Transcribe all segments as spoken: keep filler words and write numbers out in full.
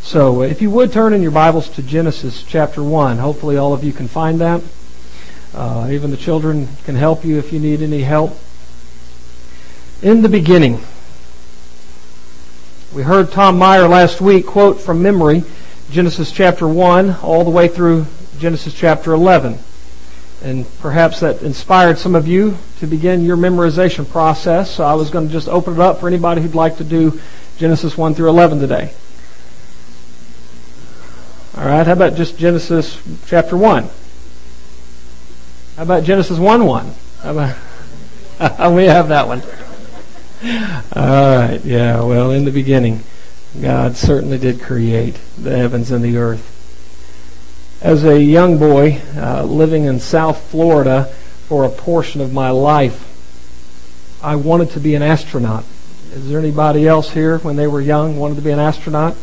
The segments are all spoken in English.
So if you would turn in your Bibles to Genesis chapter one. Hopefully all of you can find that. Uh, even the children can help you if you need any help. In the beginning. We heard Tom Meyer last week quote from memory Genesis chapter one all the way through Genesis chapter eleven. And perhaps that inspired some of you to begin your memorization process. So I was going to just open it up for anybody who'd like to do Genesis one through eleven today. All right, how about just Genesis chapter one? How about Genesis one one? How about we have that one. All right, yeah, well, in the beginning, God certainly did create the heavens and the earth. As a young boy uh, living in South Florida for a portion of my life, I wanted to be an astronaut. Is there anybody else here when they were young wanted to be an astronaut?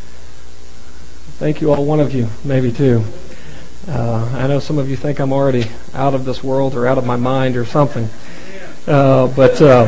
Thank you all, one of you, maybe two. Uh, I know some of you think I'm already out of this world or out of my mind or something. Uh, but uh,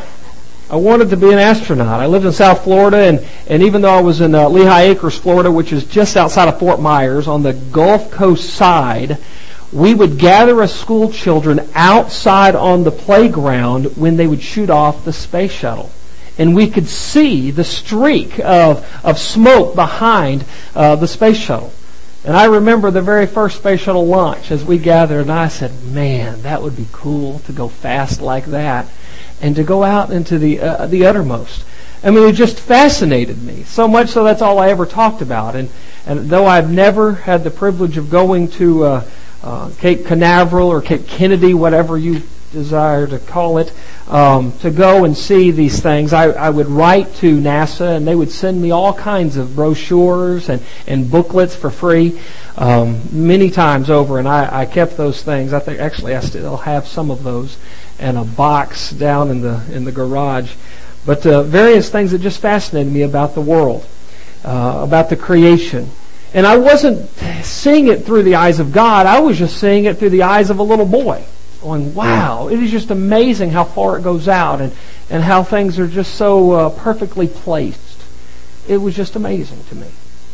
I wanted to be an astronaut. I lived in South Florida, and, and even though I was in uh, Lehigh Acres, Florida, which is just outside of Fort Myers on the Gulf Coast side, we would gather as school children outside on the playground when they would shoot off the space shuttle. And we could see the streak of, of smoke behind uh, the space shuttle. And I remember the very first space shuttle launch as we gathered, and I said, man, that would be cool to go fast like that and to go out into the uh, the uttermost. I mean, it just fascinated me, so much so that's all I ever talked about. And, and though I've never had the privilege of going to uh, uh, Cape Canaveral or Cape Kennedy, whatever you desire to call it, um, to go and see these things, I, I would write to NASA, and they would send me all kinds of brochures and, and booklets for free um, many times over, and I, I kept those things. I think actually I still have some of those in a box down in the in the garage. But uh, various things that just fascinated me about the world, uh, about the creation. And I wasn't seeing it through the eyes of God. I was just seeing it through the eyes of a little boy. Going, wow, it is just amazing how far it goes out and, and how things are just so uh, perfectly placed. It was just amazing to me.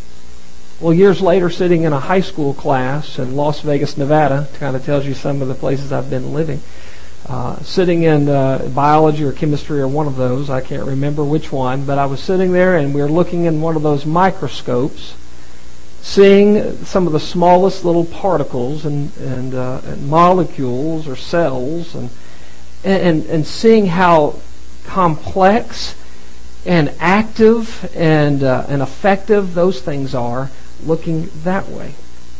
Well, years later, sitting in a high school class in Las Vegas, Nevada, kind of tells you some of the places I've been living, uh, sitting in uh, biology or chemistry or one of those, I can't remember which one, but I was sitting there and we were looking in one of those microscopes, seeing some of the smallest little particles and, and, uh, and molecules or cells, and, and and seeing how complex and active and uh, and effective those things are, looking that way.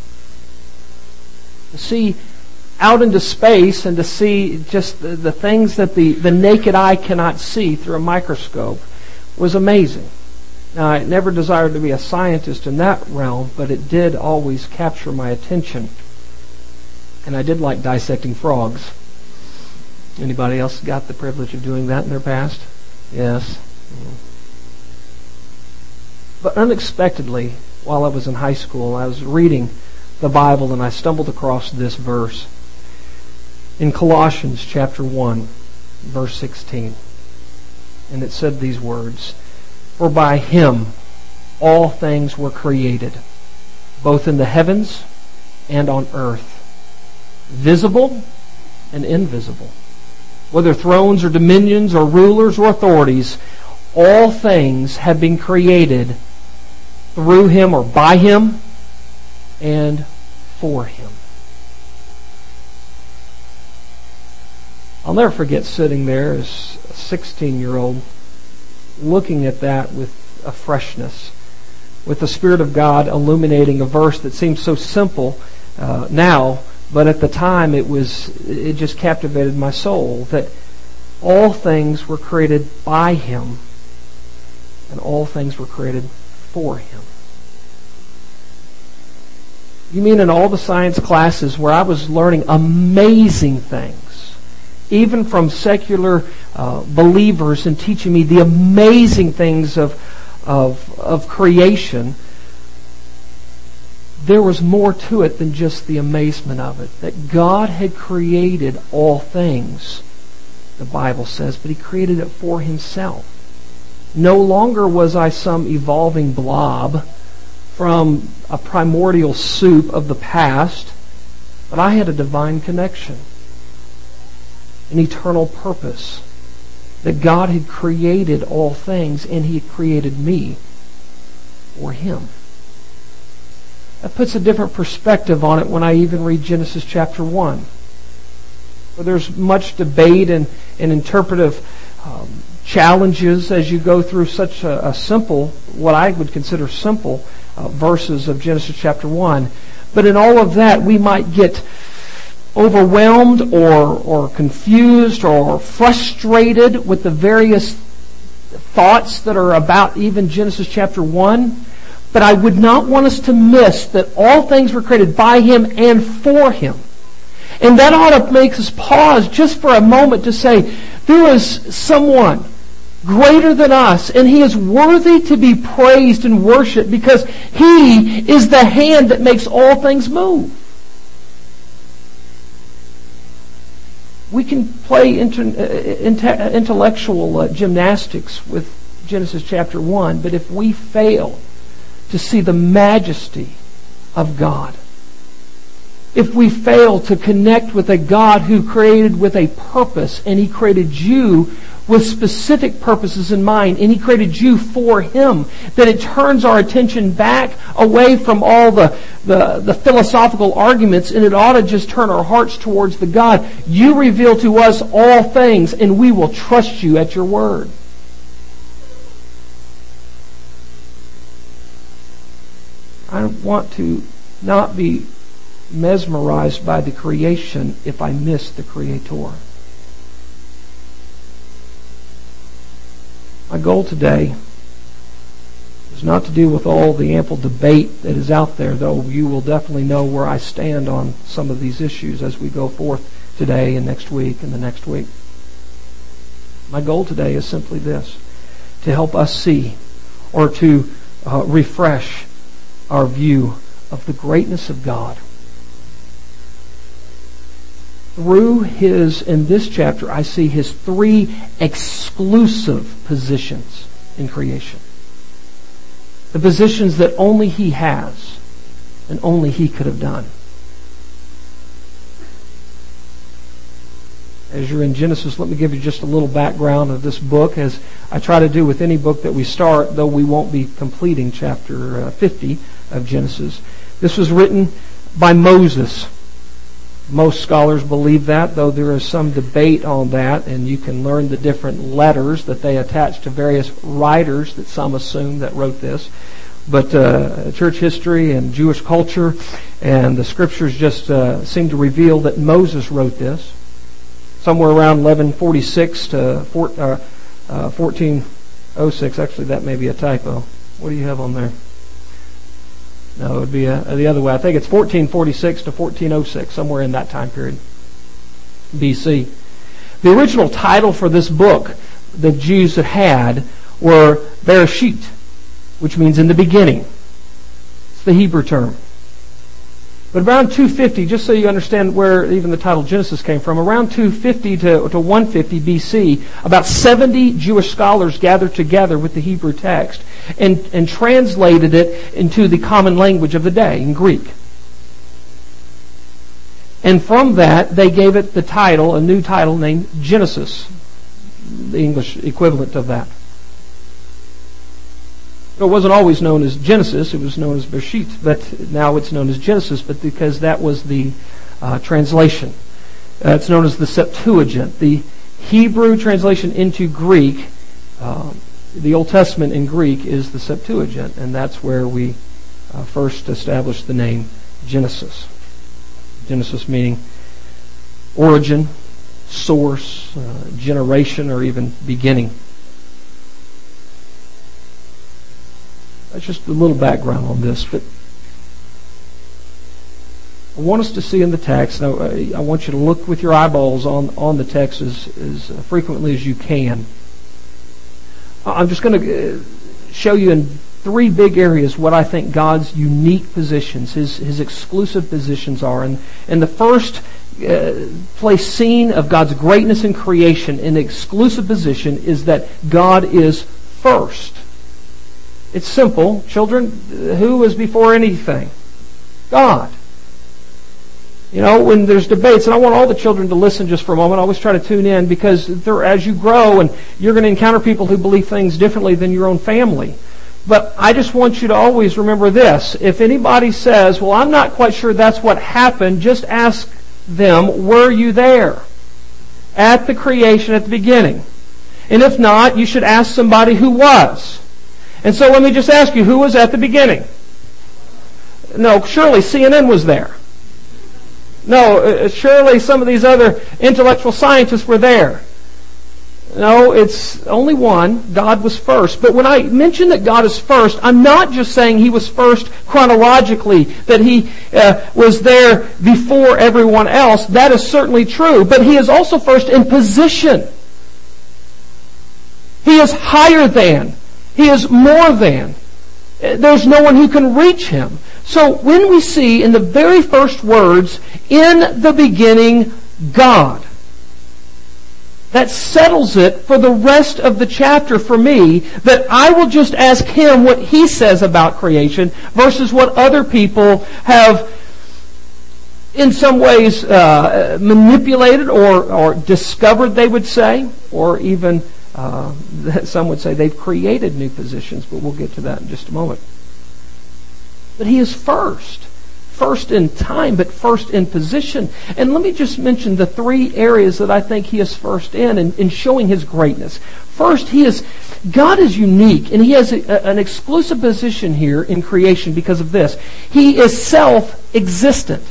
To see out into space and to see just the, the things that the, the naked eye cannot see through a microscope was amazing. Now, I never desired to be a scientist in that realm, but it did always capture my attention. And I did like dissecting frogs. Anybody else got the privilege of doing that in their past? Yes. But unexpectedly, while I was in high school, I was reading the Bible and I stumbled across this verse in Colossians chapter one, verse sixteen. And it said these words, "For by Him all things were created, both in the heavens and on earth, visible and invisible. Whether thrones or dominions or rulers or authorities, all things have been created through Him or by Him and for Him." I'll never forget sitting there as a sixteen-year-old looking at that with a freshness, with the Spirit of God illuminating a verse that seems so simple uh, now, but at the time it was it just captivated my soul, that all things were created by Him and all things were created for Him. You mean in all the science classes where I was learning amazing things, even from secular uh, believers, and teaching me the amazing things of, of, of creation, there was more to it than just the amazement of it. That God had created all things, the Bible says, but He created it for Himself. No longer was I some evolving blob from a primordial soup of the past, but I had a divine connection, an eternal purpose, that God had created all things and He had created me for Him. That puts a different perspective on it when I even read Genesis chapter one. Where there's much debate and, and interpretive um, challenges as you go through such a, a simple, what I would consider simple, uh, verses of Genesis chapter one. But in all of that, we might get overwhelmed or, or confused or frustrated with the various thoughts that are about even Genesis chapter one. But I would not want us to miss that all things were created by Him and for Him. And that ought to make us pause just for a moment to say, there is someone greater than us, and He is worthy to be praised and worshipped because He is the hand that makes all things move. We can play inter, uh, intellectual uh, gymnastics with Genesis chapter one, but if we fail to see the majesty of God, if we fail to connect with a God who created with a purpose, and He created you with specific purposes in mind, and He created you for Him, then it turns our attention back away from all the, the, the philosophical arguments, and it ought to just turn our hearts towards the God. You reveal to us all things, and we will trust You at Your word. I want to not be mesmerized by the creation if I miss the Creator. My goal today is not to do with all the ample debate that is out there, though you will definitely know where I stand on some of these issues as we go forth today and next week and the next week. My goal today is simply this, to help us see or to uh, refresh our view of the greatness of God. Through His, in this chapter, I see His three exclusive positions in creation. The positions that only He has and only He could have done. As you're in Genesis, let me give you just a little background of this book, as I try to do with any book that we start, though we won't be completing chapter fifty of Genesis. This was written by Moses. Most scholars believe that, though there is some debate on that, and you can learn the different letters that they attach to various writers that some assume that wrote this. But uh, church history and Jewish culture and the scriptures just uh, seem to reveal that Moses wrote this. Somewhere around eleven forty-six to fourteen oh six. Actually, that may be a typo. What do you have on there? No, it would be a, the other way. I think it's fourteen forty-six to fourteen oh six, somewhere in that time period, B C. The original title for this book the Jews had had were Bereshit, which means in the beginning. It's the Hebrew term. But around two fifty, just so you understand where even the title Genesis came from, around two fifty to, to one fifty B C, about seventy Jewish scholars gathered together with the Hebrew text and, and translated it into the common language of the day, in Greek. And from that, they gave it the title, a new title named Genesis, the English equivalent of that. It wasn't always known as Genesis, it was known as Bereshit, but now it's known as Genesis, but because that was the uh, translation. Uh, it's known as the Septuagint, the Hebrew translation into Greek. Uh, the Old Testament in Greek is the Septuagint, and that's where we uh, first established the name Genesis. Genesis meaning origin, source, uh, generation, or even beginning. That's just a little background on this, but I want us to see in the text, and I, I want you to look with your eyeballs on, on the text as, as frequently as you can. I'm just going to show you in three big areas what I think God's unique positions, His, his exclusive positions are. And, and the first uh, place seen of God's greatness in creation in exclusive position is that God is first. It's simple. Children, who was before anything? God. You know, when there's debates, and I want all the children to listen just for a moment, I always try to tune in, because as you grow and you're going to encounter people who believe things differently than your own family. But I just want you to always remember this. If anybody says, well, I'm not quite sure that's what happened, just ask them, were you there at the creation at the beginning? And if not, you should ask somebody who was. And so let me just ask you, who was at the beginning? No, surely C N N was there. No, uh, surely some of these other intellectual scientists were there. No, it's only one. God was first. But when I mention that God is first, I'm not just saying He was first chronologically, that He uh, was there before everyone else. That is certainly true. But He is also first in position. He is higher than. He is more than. There's no one who can reach Him. So when we see in the very first words, in the beginning, God, that settles it for the rest of the chapter for me, that I will just ask Him what He says about creation versus what other people have in some ways uh, manipulated or, or discovered, they would say, or even uh, some would say they've created new positions, but we'll get to that in just a moment. But He is first. First in time, but first in position. And let me just mention the three areas that I think He is first in, in, in showing His greatness. First, He is, God is unique, and He has a, a, an exclusive position here in creation because of this. He is self-existent.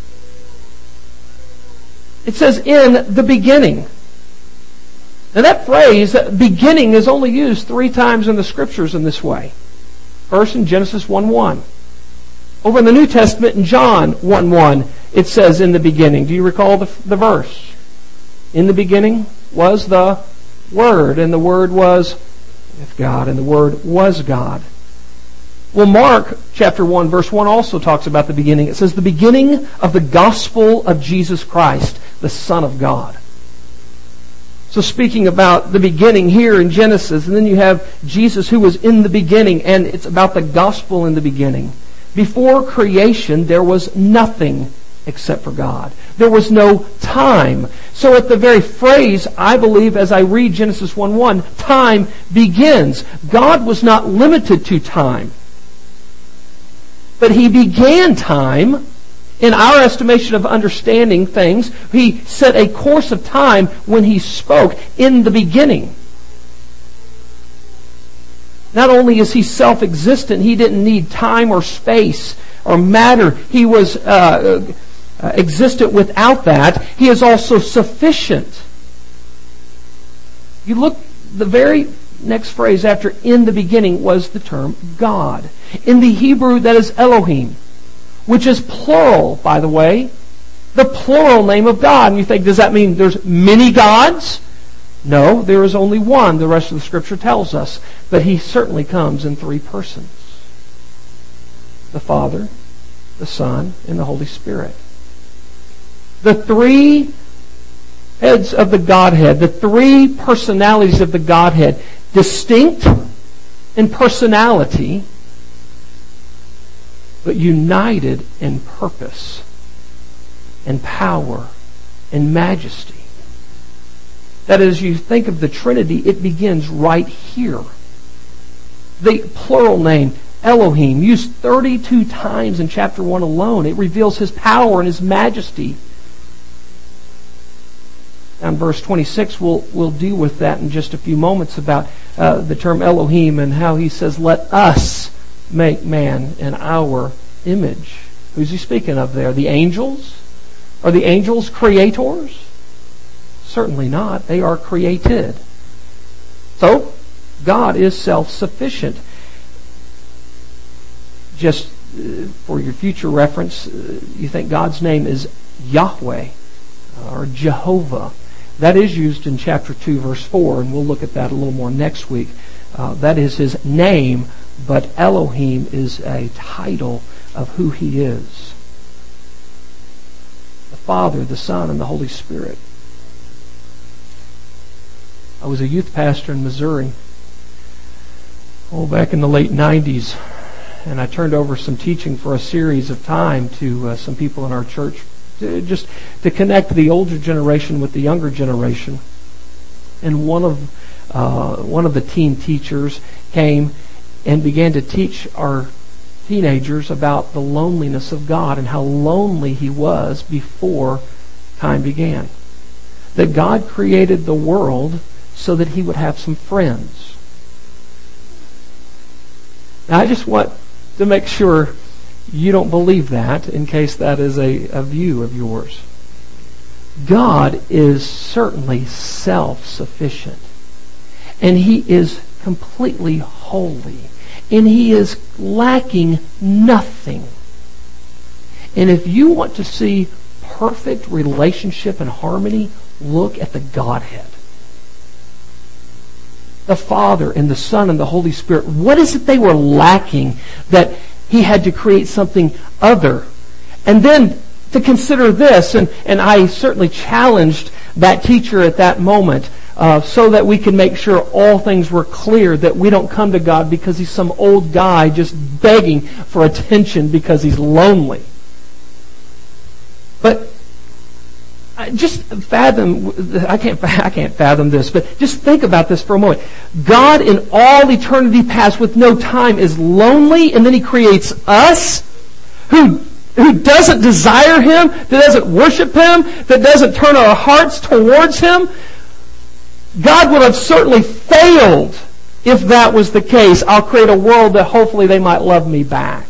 It says, in the beginning. And that phrase, beginning, is only used three times in the Scriptures in this way. First in Genesis one one. Over in the New Testament, in John one one, it says, in the beginning. Do you recall the, the verse? In the beginning was the Word, and the Word was with God, and the Word was God. Well, Mark chapter one, verse one also talks about the beginning. It says, the beginning of the gospel of Jesus Christ, the Son of God. So speaking about the beginning here in Genesis, and then you have Jesus who was in the beginning, and it's about the gospel in the beginning. Before creation, there was nothing except for God. There was no time. So at the very phrase, I believe, as I read Genesis one one, time begins. God was not limited to time. But He began time. In our estimation of understanding things, He set a course of time when He spoke in the beginning. Not only is He self-existent, He didn't need time or space or matter. He was uh, uh, existent without that. He is also sufficient. You look, the very next phrase after in the beginning was the term God. In the Hebrew, that is Elohim, which is plural, by the way. The plural name of God. And you think, does that mean there's many gods? No, there is only one, the rest of the Scripture tells us. But He certainly comes in three persons. The Father, the Son, and the Holy Spirit. The three heads of the Godhead, the three personalities of the Godhead, distinct in personality, but united in purpose and power and majesty. That as you think of the Trinity, it begins right here. The plural name, Elohim, used thirty-two times in chapter one alone. It reveals His power and His majesty. And verse twenty-six, we'll, we'll deal with that in just a few moments about uh, the term Elohim and how He says, let us make man in our image. Who's He speaking of there? The angels? Are the angels creators? Certainly not. They are created. So, God is self-sufficient. Just uh, for your future reference, uh, you think God's name is Yahweh or Jehovah. That is used in chapter two, verse four, and we'll look at that a little more next week. Uh, that is His name, but Elohim is a title of who He is. The Father, the Son, and the Holy Spirit. I was a youth pastor in Missouri. Oh, back in the late nineties, and I turned over some teaching for a series of time to uh, some people in our church, to, just to connect the older generation with the younger generation. And one of uh, one of the teen teachers came and began to teach our teenagers about the loneliness of God and how lonely He was before time began. That God created the world so that He would have some friends. Now, I just want to make sure you don't believe that, in case that is a, a view of yours. God is certainly self-sufficient, and He is completely holy, and He is lacking nothing. And if you want to see perfect relationship and harmony, look at the Godhead. The Father and the Son and the Holy Spirit. What is it they were lacking that He had to create something other? And then to consider this, and, and I certainly challenged that teacher at that moment uh, so that we could make sure all things were clear, that we don't come to God because He's some old guy just begging for attention because He's lonely. But just fathom, I can't, I can't fathom this, but just think about this for a moment. God in all eternity past with no time is lonely, and then He creates us who, who doesn't desire Him, that doesn't worship Him, that doesn't turn our hearts towards Him. God would have certainly failed if that was the case. I'll create a world that hopefully they might love me back.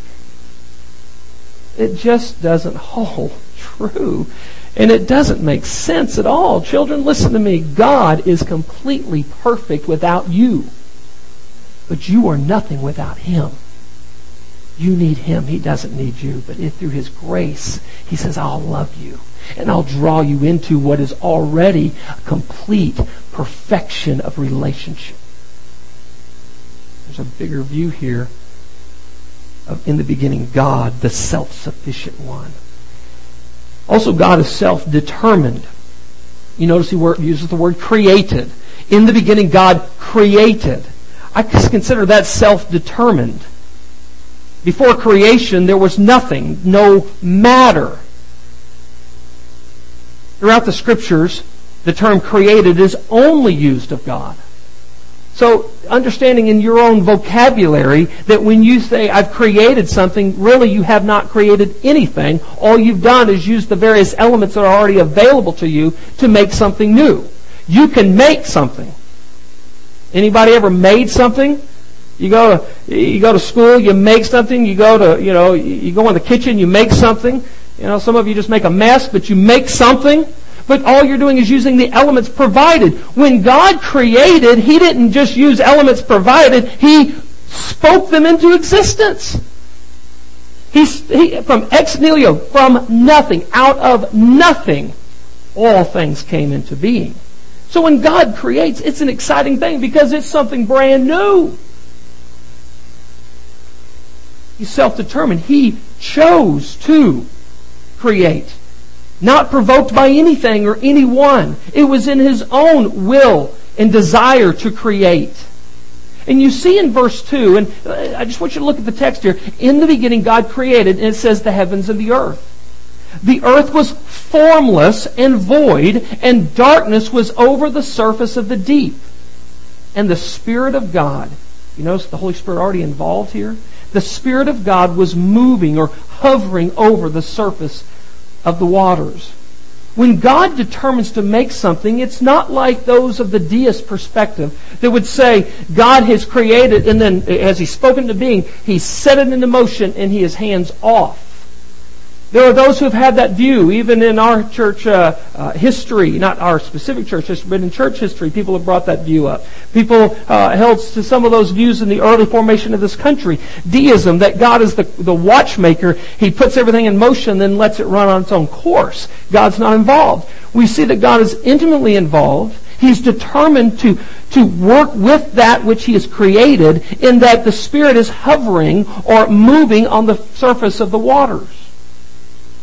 It just doesn't hold true. And it doesn't make sense at all. Children, listen to me. God is completely perfect without you. But you are nothing without Him. You need Him. He doesn't need you. But if through His grace, He says, I'll love you. And I'll draw you into what is already a complete perfection of relationship. There's a bigger view here of, in the beginning, God, the self-sufficient one. Also, God is self-determined. You notice He uses the word created. In the beginning, God created. I consider that self-determined. Before creation, there was nothing, no matter. Throughout the Scriptures, the term created is only used of God. So, understanding in your own vocabulary that when you say, I've created something, really you have not created anything. All you've done is use the various elements that are already available to you to make something new. You can make something. Anybody ever made something? You go to, you go to school, you make something, you go to, you know, you go in the kitchen, you make something. You know, some of you just make a mess, but you make something. But all you're doing is using the elements provided. When God created, He didn't just use elements provided. He spoke them into existence. He, he from ex nihilo, from nothing, out of nothing, all things came into being. So when God creates, it's an exciting thing because it's something brand new. He's self-determined. He chose to create. Not provoked by anything or anyone. It was in His own will and desire to create. And you see in verse two, and I just want you to look at the text here. In the beginning God created, and it says the heavens and the earth. The earth was formless and void, and darkness was over the surface of the deep. And the Spirit of God, you notice the Holy Spirit already involved here? The Spirit of God was moving or hovering over the surface of the waters. When God determines to make something, it's not like those of the deist perspective that would say God has created and then as He's spoken to being, He set it into motion and He is hands off. There are those who have had that view, even in our church uh, uh, history, not our specific church history, but in church history, people have brought that view up. People uh, held to some of those views in the early formation of this country. Deism, that God is the, the watchmaker. He puts everything in motion, then lets it run on its own course. God's not involved. We see that God is intimately involved. He's determined to, to work with that which He has created, in that the Spirit is hovering or moving on the surface of the waters.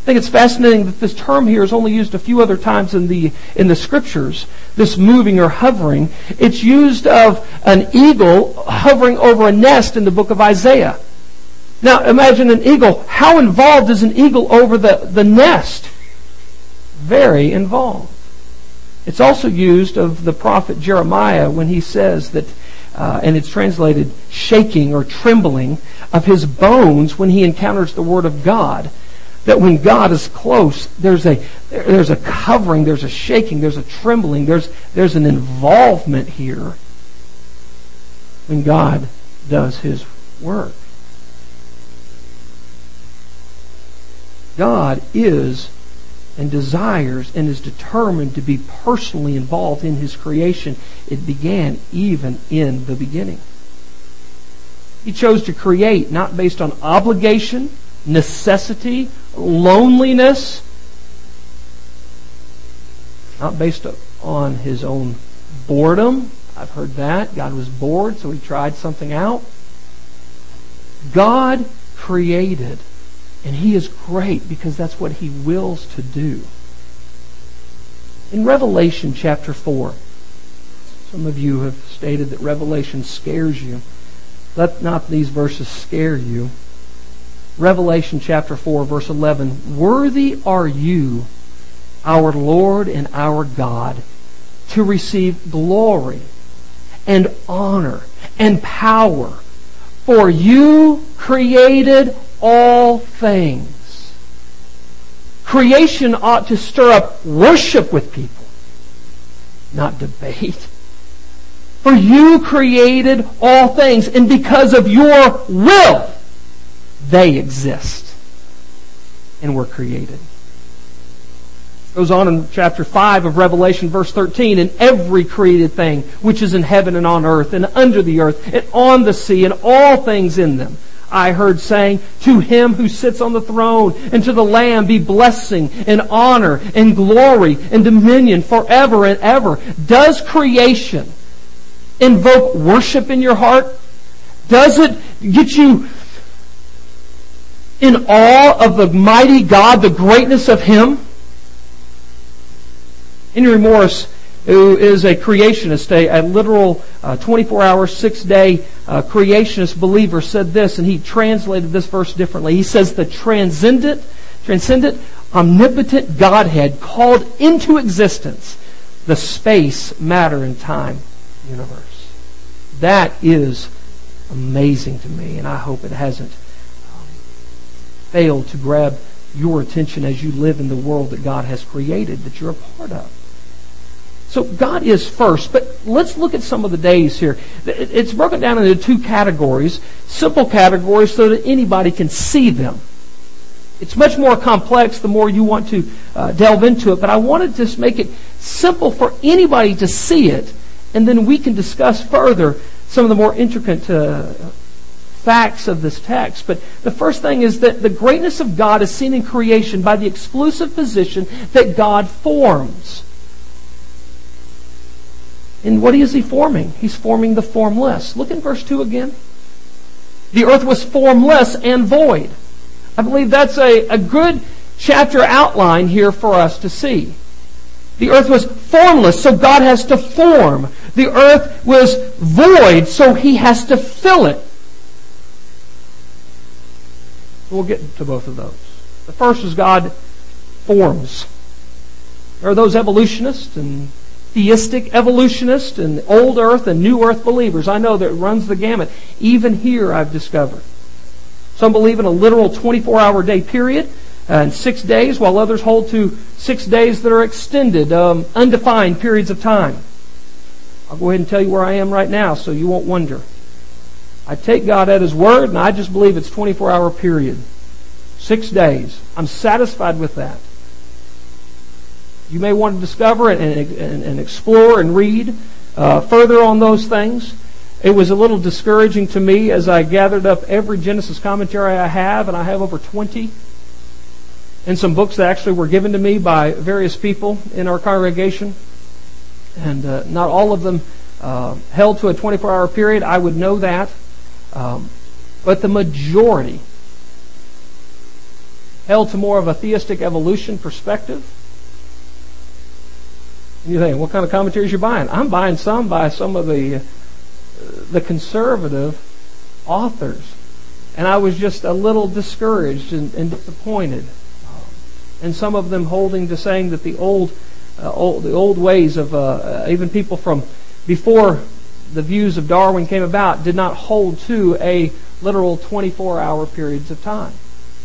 I think it's fascinating that this term here is only used a few other times in the in the scriptures, this moving or hovering. It's used of an eagle hovering over a nest in the book of Isaiah. Now imagine an eagle. How involved is an eagle over the, the nest? Very involved. It's also used of the prophet Jeremiah when he says that, uh, and it's translated shaking or trembling of his bones when he encounters the word of God. That when God is close, there's a there's a covering, there's a shaking, there's a trembling, there's there's an involvement here when God does His work. God is and desires and is determined to be personally involved in His creation. It began even in the beginning. He chose to create not based on obligation, necessity, loneliness, not based on His own boredom. I've heard that. God was bored, so He tried something out. God created, and He is great because that's what He wills to do. In Revelation chapter four, some of you have stated that Revelation scares you. Let not these verses scare you. Revelation chapter four, verse eleven. Worthy are you, our Lord and our God, to receive glory and honor and power, for you created all things. Creation ought to stir up worship with people, not debate. For you created all things, and because of your will, they exist and were created. Goes on in chapter five of Revelation, verse thirteen, and every created thing which is in heaven and on earth and under the earth and on the sea and all things in them, I heard saying, to Him who sits on the throne and to the Lamb be blessing and honor and glory and dominion forever and ever. Does creation invoke worship in your heart? Does it get you in awe of the mighty God, the greatness of Him? Henry Morris, who is a creationist, a, a literal uh, twenty-four hour, six-day uh, creationist believer, said this, and he translated this verse differently. He says, the transcendent, transcendent, omnipotent Godhead called into existence the space, matter, and time universe. That is amazing to me, and I hope it hasn't um, failed to grab your attention as you live in the world that God has created, that you're a part of. So God is first, but let's look at some of the days here. It's broken down into two categories, simple categories so that anybody can see them. It's much more complex the more you want to uh, delve into it, but I wanted to just make it simple for anybody to see it, and then we can discuss further some of the more intricate uh, facts of this text. But the first thing is that the greatness of God is seen in creation by the exclusive position that God forms. And what is He forming? He's forming the formless. Look in verse two again. The earth was formless and void. I believe that's a, a good chapter outline here for us to see. The earth was formless, so God has to form. The earth was void, so He has to fill it. We'll get to both of those. The first is God forms. There are those evolutionists and theistic evolutionists and old earth and new earth believers. I know that it runs the gamut. Even here I've discovered. Some believe in a literal twenty-four hour day period and six days, while others hold to six days that are extended, um, undefined periods of time. I'll go ahead and tell you where I am right now so you won't wonder. I take God at His word, and I just believe it's twenty-four hour period. Six days. I'm satisfied with that. You may want to discover and, and, and explore and read uh, further on those things. It was a little discouraging to me as I gathered up every Genesis commentary I have, and I have over twenty, and some books that actually were given to me by various people in our congregation. And uh, not all of them uh, held to a twenty-four hour period. I would know that. Um, but the majority held to more of a theistic evolution perspective. And you think, what kind of commentaries are you buying? I'm buying some by some of the, uh, the conservative authors. And I was just a little discouraged and, and disappointed. And some of them holding to saying that the old, uh, old the old ways of uh, even people from before the views of Darwin came about did not hold to a literal twenty-four hour periods of time.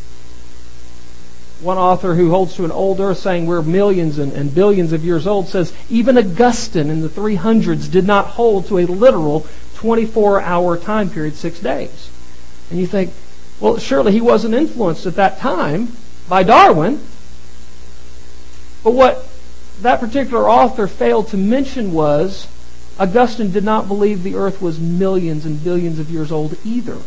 One author who holds to an old earth saying we're millions and, and billions of years old says even Augustine in the three hundreds did not hold to a literal twenty-four hour time period, six days. And you think, well, surely he wasn't influenced at that time by Darwin. But what that particular author failed to mention was Augustine did not believe the earth was millions and billions of years old either.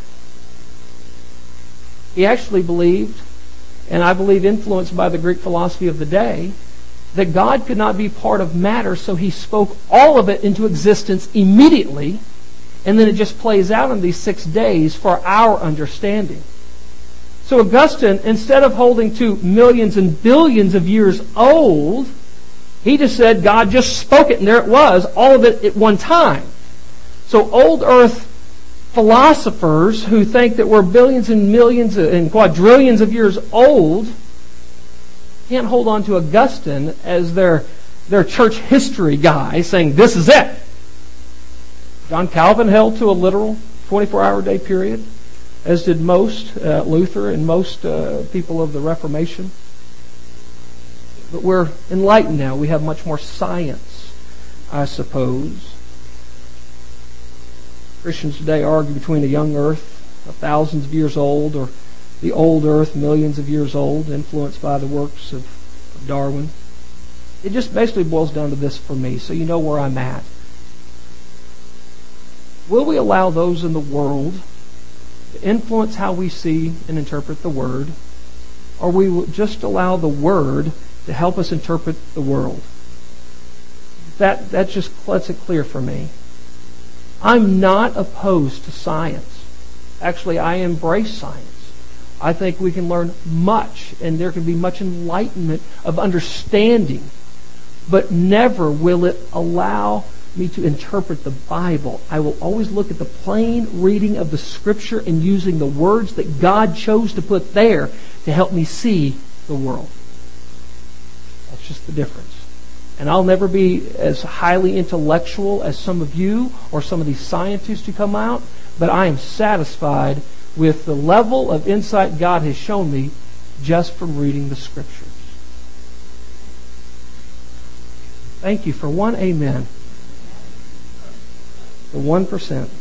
He actually believed, and I believe influenced by the Greek philosophy of the day, that God could not be part of matter, so he spoke all of it into existence immediately, and then it just plays out in these six days for our understanding. So Augustine, instead of holding to millions and billions of years old, he just said God just spoke it and there it was, all of it at one time. So old earth philosophers who think that we're billions and millions and quadrillions of years old can't hold on to Augustine as their, their church history guy saying this is it. John Calvin held to a literal twenty-four hour day period, as did most, uh, Luther and most uh, people of the Reformation. But we're enlightened now. We have much more science, I suppose. Christians today argue between the young earth, thousands of years old, or the old earth, millions of years old, influenced by the works of, of Darwin. It just basically boils down to this for me, so you know where I'm at. Will we allow those in the world to influence how we see and interpret the Word, or we will just allow the Word to help us interpret the world? That, that just lets it clear for me. I'm not opposed to science. Actually, I embrace science. I think we can learn much, and there can be much enlightenment of understanding, but never will it allow me to interpret the Bible. I will always look at the plain reading of the Scripture and using the words that God chose to put there to help me see the world. That's just the difference. And I'll never be as highly intellectual as some of you or some of these scientists who come out, but I am satisfied with the level of insight God has shown me just from reading the Scriptures. Thank you for one amen. The one percent.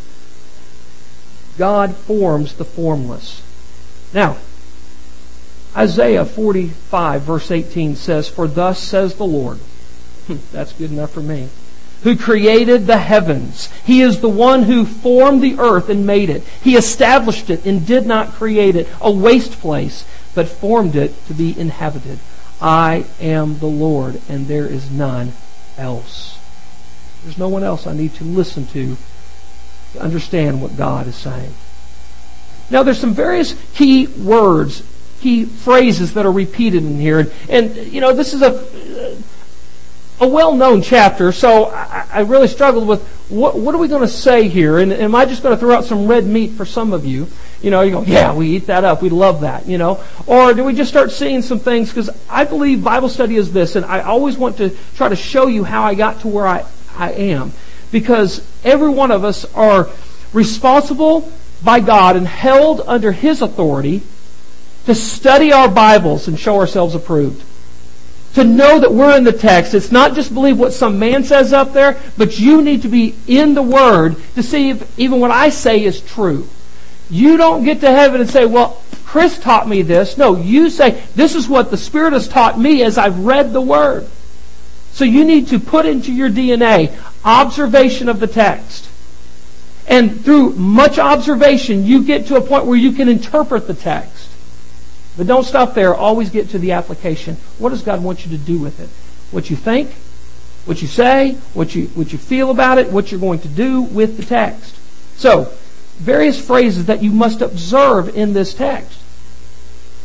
God forms the formless. Now, Isaiah forty-five verse eighteen says, "For thus says the Lord," that's good enough for me, "who created the heavens. He is the one who formed the earth and made it. He established it and did not create it, a waste place, but formed it to be inhabited. I am the Lord, and there is none else." There's no one else I need to listen to to understand what God is saying. Now, there's some various key words, key phrases that are repeated in here. And, and you know, this is a a well-known chapter, so I, I really struggled with what, what are we going to say here? And am I just going to throw out some red meat for some of you? You know, you go, yeah, we eat that up. We love that, you know. Or do we just start seeing some things? Because I believe Bible study is this, and I always want to try to show you how I got to where I I am. Because every one of us are responsible by God and held under His authority to study our Bibles and show ourselves approved. To know that we're in the text. It's not just believe what some man says up there, but you need to be in the Word to see if even what I say is true. You don't get to heaven and say, well, Chris taught me this. No, you say, this is what the Spirit has taught me as I've read the Word. So you need to put into your D N A observation of the text. And through much observation, you get to a point where you can interpret the text. But don't stop there. Always get to the application. What does God want you to do with it? What you think, what you say, what you, what you feel about it, what you're going to do with the text. So, various phrases that you must observe in this text.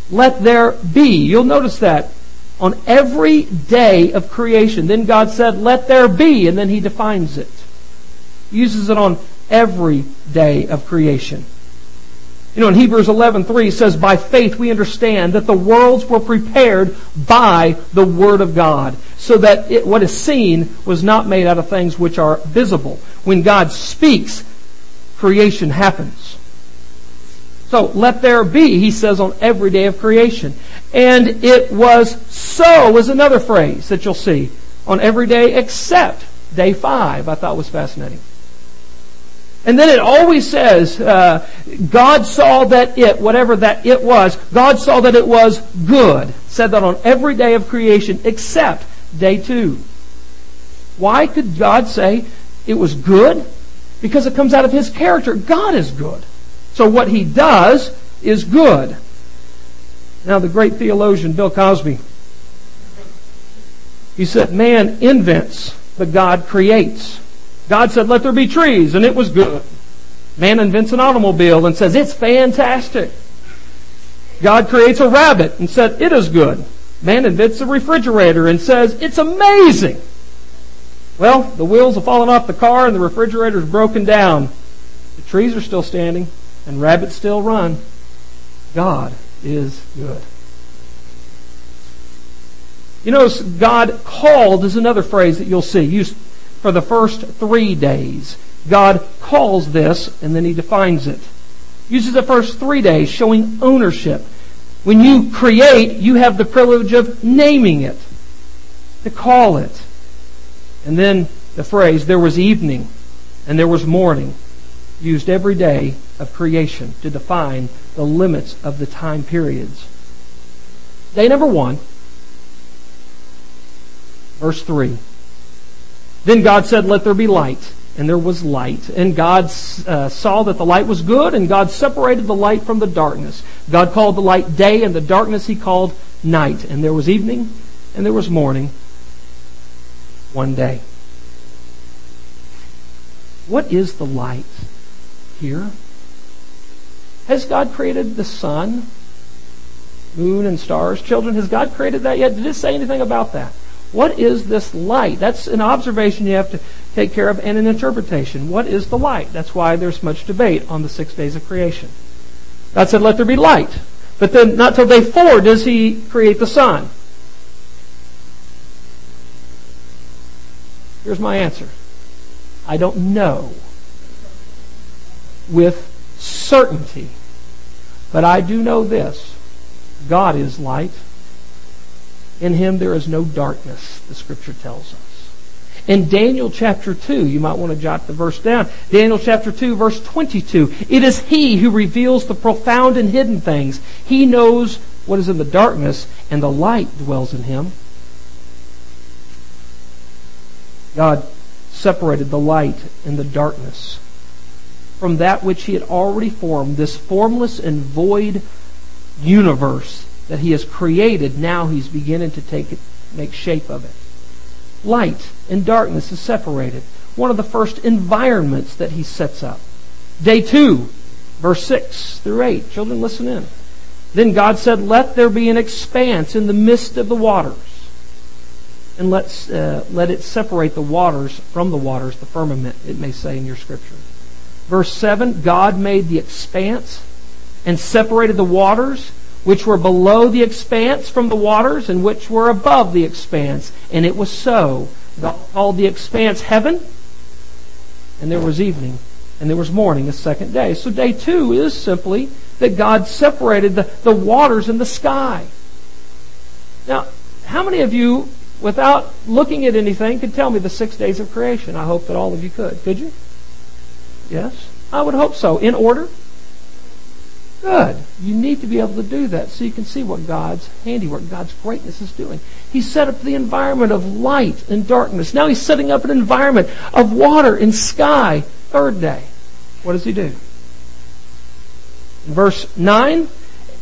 let there be. You'll notice that on every day of creation. Then God said, let there be, and then He defines it. He uses it on every day of creation. You know, in Hebrews eleven three it says, by faith we understand that the worlds were prepared by the Word of God, so that it, what is seen was not made out of things which are visible. When God speaks, creation happens. So, let there be, He says, on every day of creation. And it was so is another phrase that you'll see. On every day except day five. I thought was fascinating. And then it always says, uh, God saw that it, whatever that it was, God saw that it was good. Said that on every day of creation except day two. Why could God say it was good? Because it comes out of His character. God is good. So what He does is good. Now the great theologian Bill Cosby, he said, man invents, but God creates. God said, let there be trees, and it was good. Man invents an automobile and says, it's fantastic. God creates a rabbit and said, it is good. Man invents a refrigerator and says, it's amazing. Well, the wheels have fallen off the car and the refrigerator's broken down. The trees are still standing and rabbits still run. God is good. You notice God called is another phrase that you'll see used for the first three days. God calls this, and then He defines it. Uses the first three days, showing ownership. When you create, you have the privilege of naming it, to call it. And then the phrase, there was evening and there was morning, used every day of creation to define the limits of the time periods. Day number one, verse three. Then God said, let there be light. And there was light. And God uh, saw that the light was good, and God separated the light from the darkness. God called the light day, and the darkness He called night. And there was evening, and there was morning, one day. What is the light here? Has God created the sun, moon, and stars? Children, has God created that yet? Did it say anything about that? What is this light? That's an observation you have to take care of and an interpretation. What is the light? That's why there's much debate on the six days of creation. God said, let there be light. But then not till day four does He create the sun. Here's my answer. I don't know with certainty. But I do know this. God is light. In Him there is no darkness, the Scripture tells us. In Daniel chapter two, you might want to jot the verse down. Daniel chapter two, verse twenty-two. It is He who reveals the profound and hidden things. He knows what is in the darkness, and the light dwells in Him. God separated the light and the darkness from that which He had already formed, this formless and void universe that He has created. Now He's beginning to take it, make shape of it. Light and darkness is separated. One of the first environments that He sets up. Day two, verse six through eight. Children, listen in. Then God said, let there be an expanse in the midst of the waters, and let uh, let it separate the waters from the waters, the firmament, it may say in your scripture. Verse seven, God made the expanse and separated the waters which were below the expanse from the waters, and which were above the expanse. And it was so. God called the expanse heaven, and there was evening, and there was morning, the second day. So day two is simply that God separated the, the waters in the sky. Now, how many of you, without looking at anything, could tell me the six days of creation? I hope that all of you could. Could you? Yes? I would hope so. In order? Good. You need to be able to do that so you can see what God's handiwork, God's greatness is doing. He set up the environment of light and darkness. Now He's setting up an environment of water and sky. Third day. What does He do? In verse nine,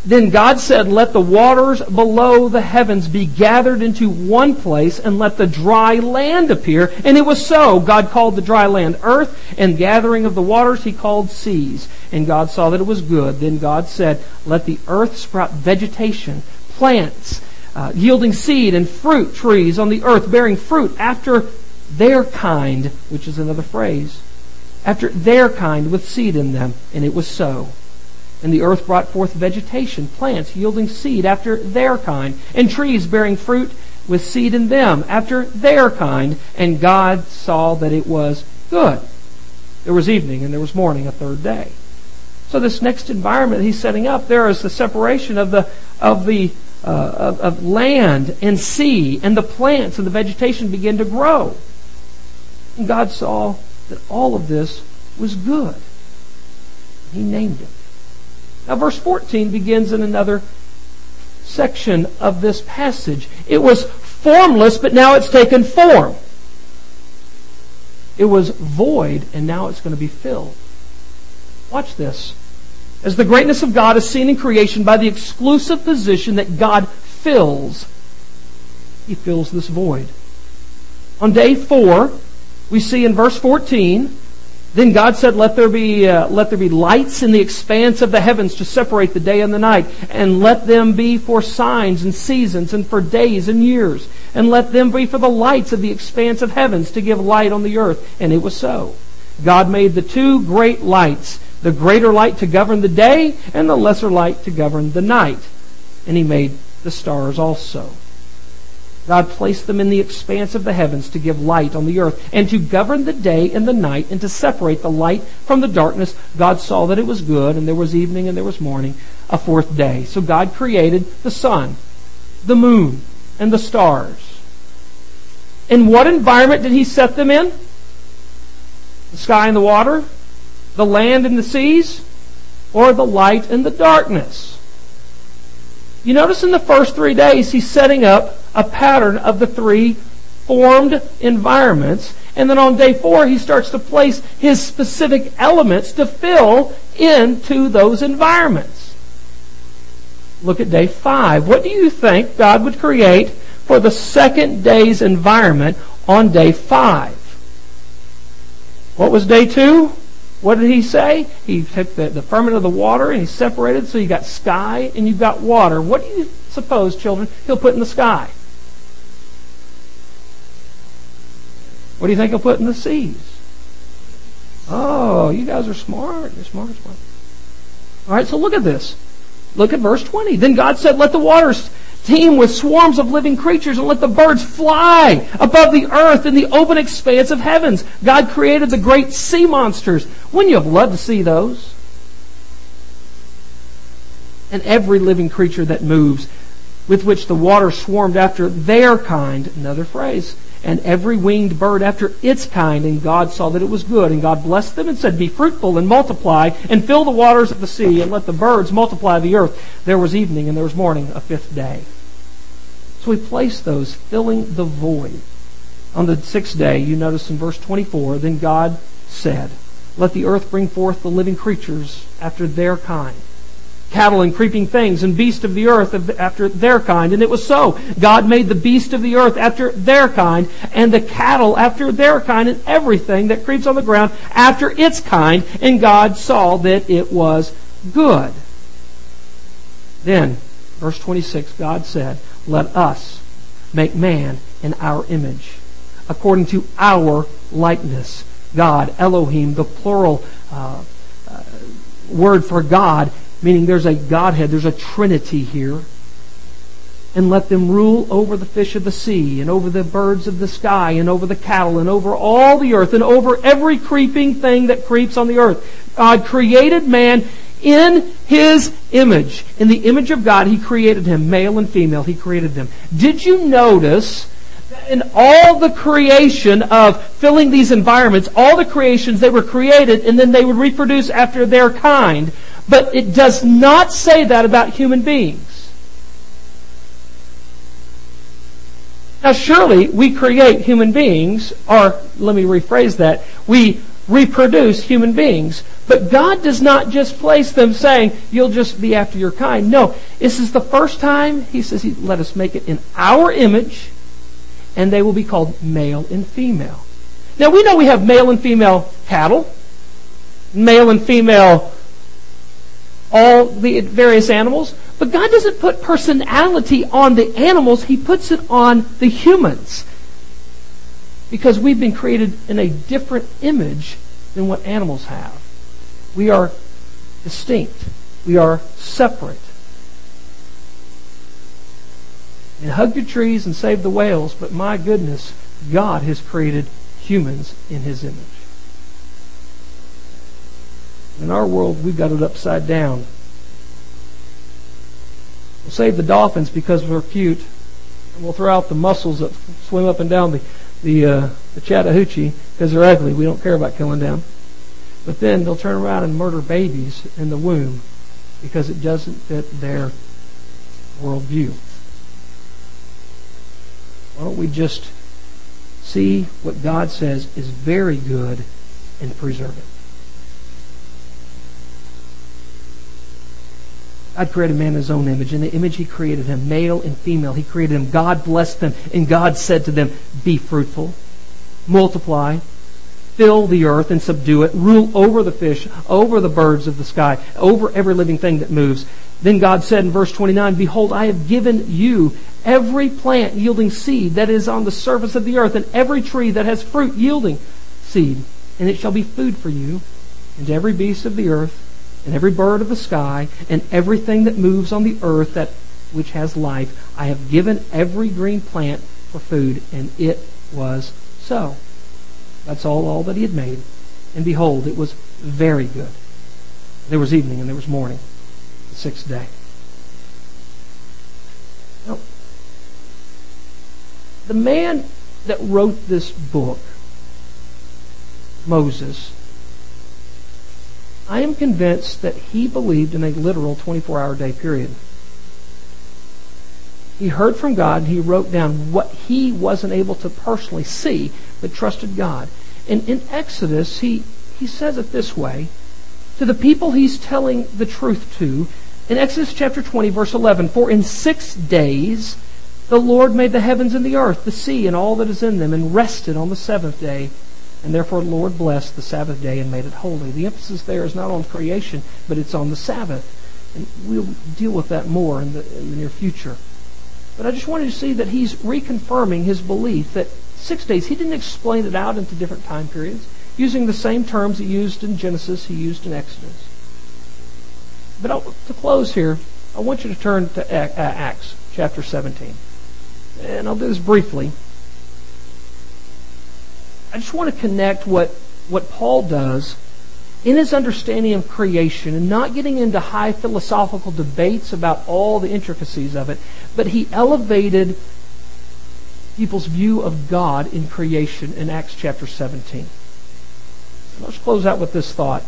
Then God said, let the waters below the heavens be gathered into one place, and let the dry land appear. And it was so. God called the dry land earth, and gathering of the waters he called seas. And God saw that it was good. Then God said, let the earth sprout vegetation, plants, uh, yielding seed, and fruit trees on the earth, bearing fruit after their kind, which is another phrase, after their kind with seed in them. And it was so. And the earth brought forth vegetation, plants yielding seed after their kind, and trees bearing fruit with seed in them after their kind. And God saw that it was good. There was evening and there was morning, a third day. So this next environment he's setting up, there is the separation of the of the uh, of, of land and sea, and the plants and the vegetation begin to grow. And God saw that all of this was good. He named it. Now verse fourteen begins in another section of this passage. It was formless, but now it's taken form. It was void, and now it's going to be filled. Watch this. As the greatness of God is seen in creation by the exclusive position that God fills, He fills this void. On day four, we see in verse fourteen, then God said, let there be uh, let there be lights in the expanse of the heavens to separate the day and the night, and let them be for signs and seasons and for days and years, and let them be for the lights of the expanse of heavens to give light on the earth. And it was so. God made the two great lights, the greater light to govern the day, and the lesser light to govern the night. And He made the stars also. God placed them in the expanse of the heavens to give light on the earth, and to govern the day and the night, and to separate the light from the darkness. God saw that it was good, and there was evening and there was morning, a fourth day. So God created the sun, the moon, and the stars. In what environment did He set them in? The sky and the water? The land and the seas? Or the light and the darkness? You notice in the first three days He's setting up a pattern of the three formed environments. And then on day four, He starts to place His specific elements to fill into those environments. Look at day five. What do you think God would create for the second day's environment on day five? What was day two? What did He say? He took the, the firmament of the water and He separated, so you got sky and you've got water. What do you suppose, children, He'll put in the sky? What do you think He'll put in the seas? Oh, you guys are smart. You're smart, smart. All right, so look at this. Look at verse twenty. Then God said, let the waters teem with swarms of living creatures, and let the birds fly above the earth in the open expanse of heavens. God created the great sea monsters. Wouldn't you have loved to see those? And every living creature that moves, with which the water swarmed after their kind. Another phrase. And every winged bird after its kind. And God saw that it was good. And God blessed them and said, be fruitful and multiply, and fill the waters of the sea, and let the birds multiply the earth. There was evening and there was morning, a fifth day. So He placed those, filling the void. On the sixth day, you notice in verse twenty-four, then God said, let the earth bring forth the living creatures after their kind, cattle and creeping things, and beasts of the earth after their kind. And it was so. God made the beast of the earth after their kind, and the cattle after their kind, and everything that creeps on the ground after its kind. And God saw that it was good. Then, verse twenty-six, God said, let us make man in our image, according to our likeness. God, Elohim, the plural uh, uh, word for God, meaning there's a Godhead, there's a Trinity here. And let them rule over the fish of the sea, and over the birds of the sky, and over the cattle, and over all the earth, and over every creeping thing that creeps on the earth. God created man in His image. In the image of God, He created him. Male and female, He created them. Did you notice that in all the creation of filling these environments, all the creations, they were created and then they would reproduce after their kind? But it does not say that about human beings. Now surely we create human beings, or let me rephrase that, we reproduce human beings. But God does not just place them saying, you'll just be after your kind. No, this is the first time He says, he, let us make it in our image, and they will be called male and female. Now we know we have male and female cattle, male and female all the various animals, but God doesn't put personality on the animals, He puts it on the humans. Because we've been created in a different image than what animals have. We are distinct. We are separate. And hug your trees and save the whales, but my goodness, God has created humans in His image. In our world, we've got it upside down. We'll save the dolphins because we're cute, and we'll throw out the mussels that swim up and down the the, uh, the Chattahoochee because they're ugly. We don't care about killing them. But then they'll turn around and murder babies in the womb because it doesn't fit their worldview. Why don't we just see what God says is very good and preserve it? God created man in His own image. In the image He created him, male and female. He created them. God blessed them. And God said to them, be fruitful, multiply, fill the earth and subdue it, rule over the fish, over the birds of the sky, over every living thing that moves. Then God said in verse twenty-nine, behold, I have given you every plant yielding seed that is on the surface of the earth, and every tree that has fruit yielding seed. And it shall be food for you, and to every beast of the earth, and every bird of the sky, and everything that moves on the earth that which has life. I have given every green plant for food. And it was so. That's all, all that He had made. And behold, it was very good. There was evening and there was morning, the sixth day. Now, the man that wrote this book, Moses, I am convinced that he believed in a literal twenty-four hour day period. He heard from God and he wrote down what he wasn't able to personally see, but trusted God. And in Exodus, he, he says it this way, to the people he's telling the truth to, in Exodus chapter twenty, verse eleven, for in six days the Lord made the heavens and the earth, the sea, and all that is in them, and rested on the seventh day. And therefore the Lord blessed the Sabbath day and made it holy. The emphasis there is not on creation, but it's on the Sabbath. And we'll deal with that more in the, in the near future. But I just wanted to see that he's reconfirming his belief that six days, he didn't explain it out into different time periods, using the same terms he used in Genesis, he used in Exodus. But I'll, to close here, I want you to turn to Acts chapter seventeen. And I'll do this briefly. I just want to connect what, what Paul does in his understanding of creation and not getting into high philosophical debates about all the intricacies of it, but he elevated people's view of God in creation in Acts chapter seventeen. And let's close out with this thought.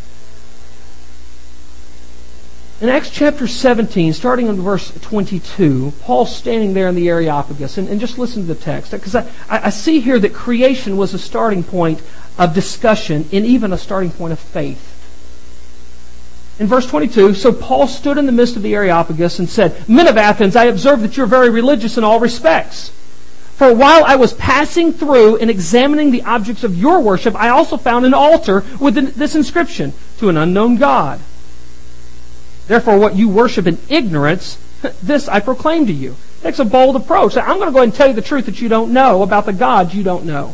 In Acts chapter seventeen, starting in verse twenty-two, Paul's standing there in the Areopagus, and, and just listen to the text, because I, I see here that creation was a starting point of discussion and even a starting point of faith. In verse twenty-two, so Paul stood in the midst of the Areopagus and said, men of Athens, I observe that you're very religious in all respects. For while I was passing through and examining the objects of your worship, I also found an altar with this inscription, to an unknown God. Therefore, what you worship in ignorance, this I proclaim to you. Takes a bold approach. I'm going to go ahead and tell you the truth that you don't know about the God you don't know.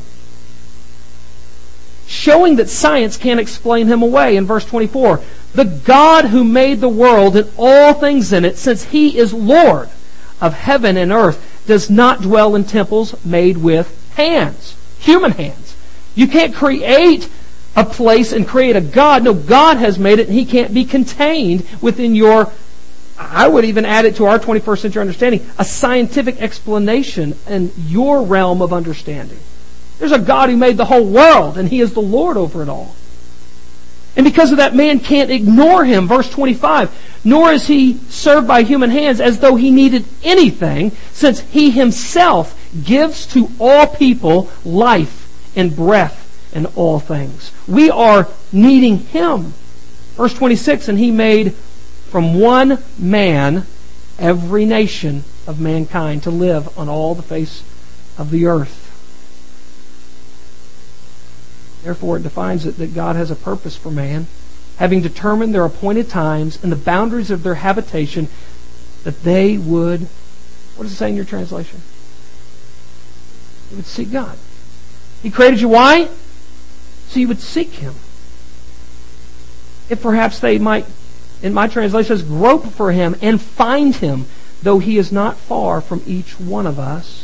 Showing that science can't explain Him away. In verse twenty-four, the God who made the world and all things in it, since He is Lord of heaven and earth, does not dwell in temples made with hands, human hands. You can't create a place and create a God. No, God has made it, and He can't be contained within your, I would even add it to our twenty-first century understanding, a scientific explanation in your realm of understanding. There's a God who made the whole world, and He is the Lord over it all. And because of that, man can't ignore Him. Verse twenty-five, nor is He served by human hands as though He needed anything, since He Himself gives to all people life and breath in all things. We are needing Him. Verse twenty-six, and He made from one man every nation of mankind to live on all the face of the earth. Therefore, it defines it that God has a purpose for man, having determined their appointed times and the boundaries of their habitation, that they would, what does it say in your translation? They would seek God. He created you, why? So you would seek Him. If perhaps they might, in my translation, says, grope for Him and find Him, though He is not far from each one of us.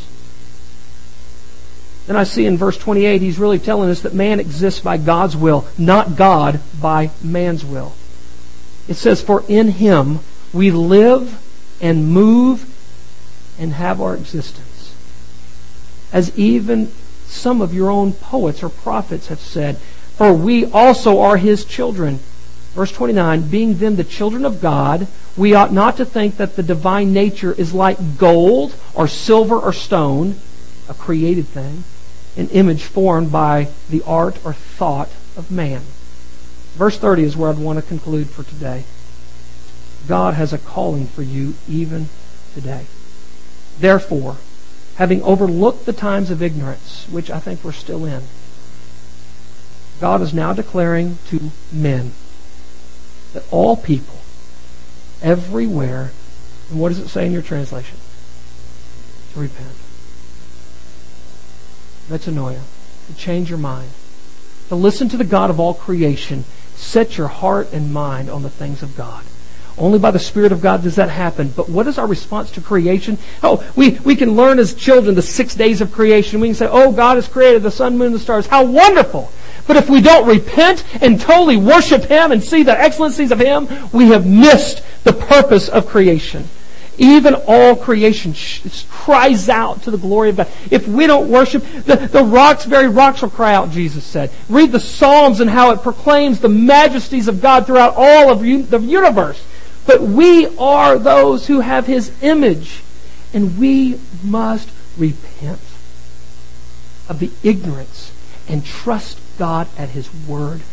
Then I see in verse twenty-eight, He's really telling us that man exists by God's will, not God by man's will. It says, for in Him we live and move and have our existence. As even some of your own poets or prophets have said, for we also are His children. Verse twenty-nine, being then the children of God, we ought not to think that the divine nature is like gold or silver or stone, a created thing, an image formed by the art or thought of man. Verse thirty is where I'd want to conclude for today. God has a calling for you even today. Therefore, having overlooked the times of ignorance, which I think we're still in, God is now declaring to men that all people, everywhere, and what does it say in your translation? To repent. Metanoia. To change your mind. To listen to the God of all creation. Set your heart and mind on the things of God. Only by the Spirit of God does that happen. But what is our response to creation? Oh, we, we can learn as children the six days of creation. We can say, oh, God has created the sun, moon, and the stars. How wonderful! But if we don't repent and totally worship Him and see the excellencies of Him, we have missed the purpose of creation. Even all creation sh- cries out to the glory of God. If we don't worship, the, the rocks, very rocks will cry out, Jesus said. Read the Psalms and how it proclaims the majesties of God throughout all of u- the universe. But we are those who have His image, and we must repent of the ignorance and trust God at His Word